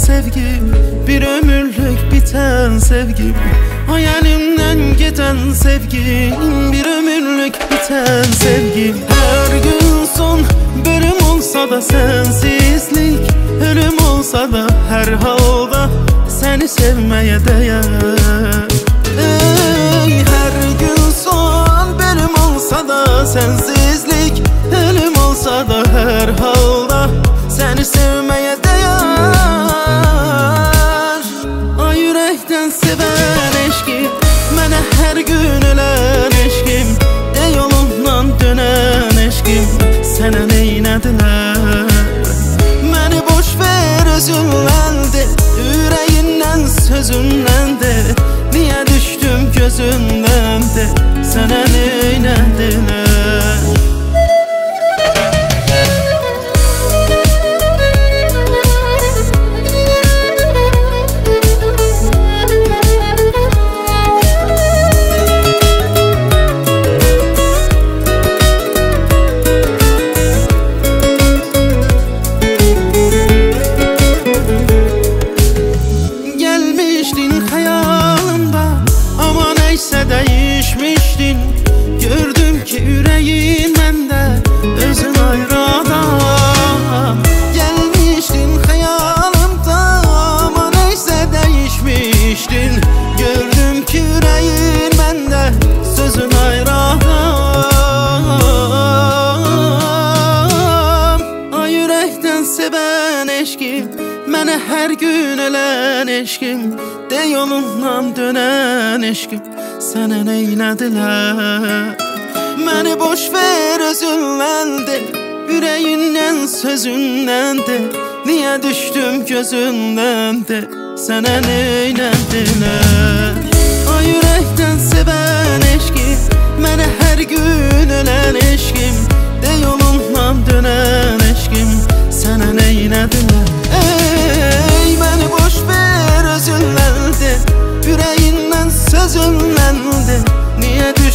sevgim, bir ömürlük biten sevgim, hayalimden giden sevgim, bir ömürlük biten sevgim. Her gün son bölüm olsa da sensizlik, ölüm olsa da her halda seni sevmeye değer. Her gün son bölüm olsa da sensizlik, ölüm olsa da her halda seni sevmeye değer. Ay yürekten seven eşkim, mənə her gün ölen eşkim, de yolundan dönen eşkim, sənə neynədilər? Məni boş ver özündən de, ürəyindən sözündən de, niyə düşdüm gözündən de, sənə neynədilər? Değişmiştin, gördüm ki yüreğin mende özün ayrı adam. Gelmiştin hayalımda ama neyse değişmiştin, gördüm ki yüreğin mende sözün ayrı adam. Ay yürekten seven eşkim, mənə her gün ölen eşkim, de yolundan dönen eşkim, sənə neynədilər? Məni boş ver özündən de, ürəyindən sözündən de, niyə düşdüm gözündən de, sənə neynədilər? Ay ürəkdən sevən eşkim, mənə hər gün ölən eşkim, de yolundan dönən eşkim, sənə neynədilər? Ey məni boş ver özündən de, ürəyindən sözündən de, niyə düşdüm